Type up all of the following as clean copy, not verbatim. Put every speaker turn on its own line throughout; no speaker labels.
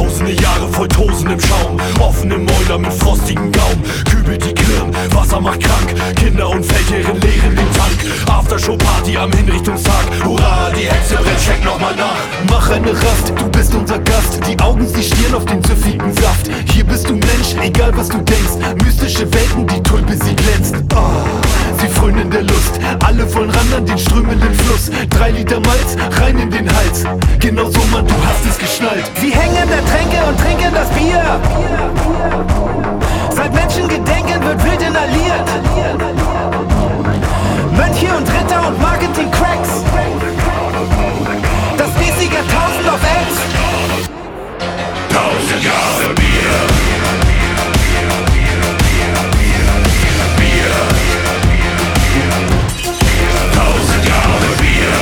Tausende Jahre voll Tosen im Schaum, offene Mäuler mit frostigen Gaumen, kübelt die Klirn, Wasser macht krank, Kinder und Feldherren leeren den Tank. Aftershow-Party am Hinrichtungstag, hurra, die Hexe brennt, schenk nochmal nach. Mach eine Rast, du bist unser Gast, die Augen, sie stieren auf den süffigen Saft. Hier bist du Mensch, egal was du denkst, mystische Welten, die Tulpe, sie glänzt. Sie frönen in der Lust, alle wollen ran an den strömenden Fluss. 3 Liter Malz, rein in den Hals, genau so, Mann, du hast es geschnallt.
Sie hängen der Tränke und trinken das Bier. Seit Menschengedenken wird wild inhaliert. Mönche und Ritter und Marketing-Cracks. Das nächste Jahrtausend auf Ex.
1000 Jahre Bier. Bier. 1000 Jahre Bier.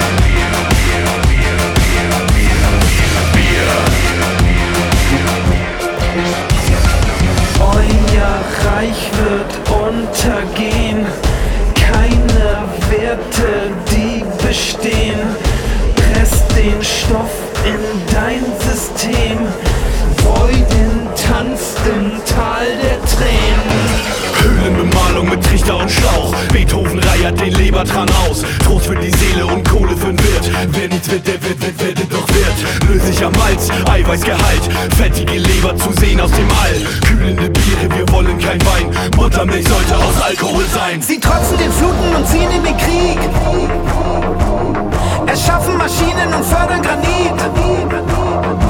Bier.
Euer Reich wird untergehen. Keine Werte, die bestehen. Presst den Stoff in dein System. Freuden tanzt im Tal der Tränen.
Höhlenbemalung mit Trichter und Schlauch, Beethoven reiert den Lebertran aus. Trost für die Seele und Kohle für'n Wirt. Wer nichts wird, der wird doch wert. Löslicher Malz, Eiweißgehalt, fettige Leber zu sehen aus dem All. Kühlende Biere, wir wollen kein Wein. Muttermilch sollte aus Alkohol sein.
Sie trotzen den Fluten und ziehen in den Krieg. Erschaffen Maschinen und fördern Granit.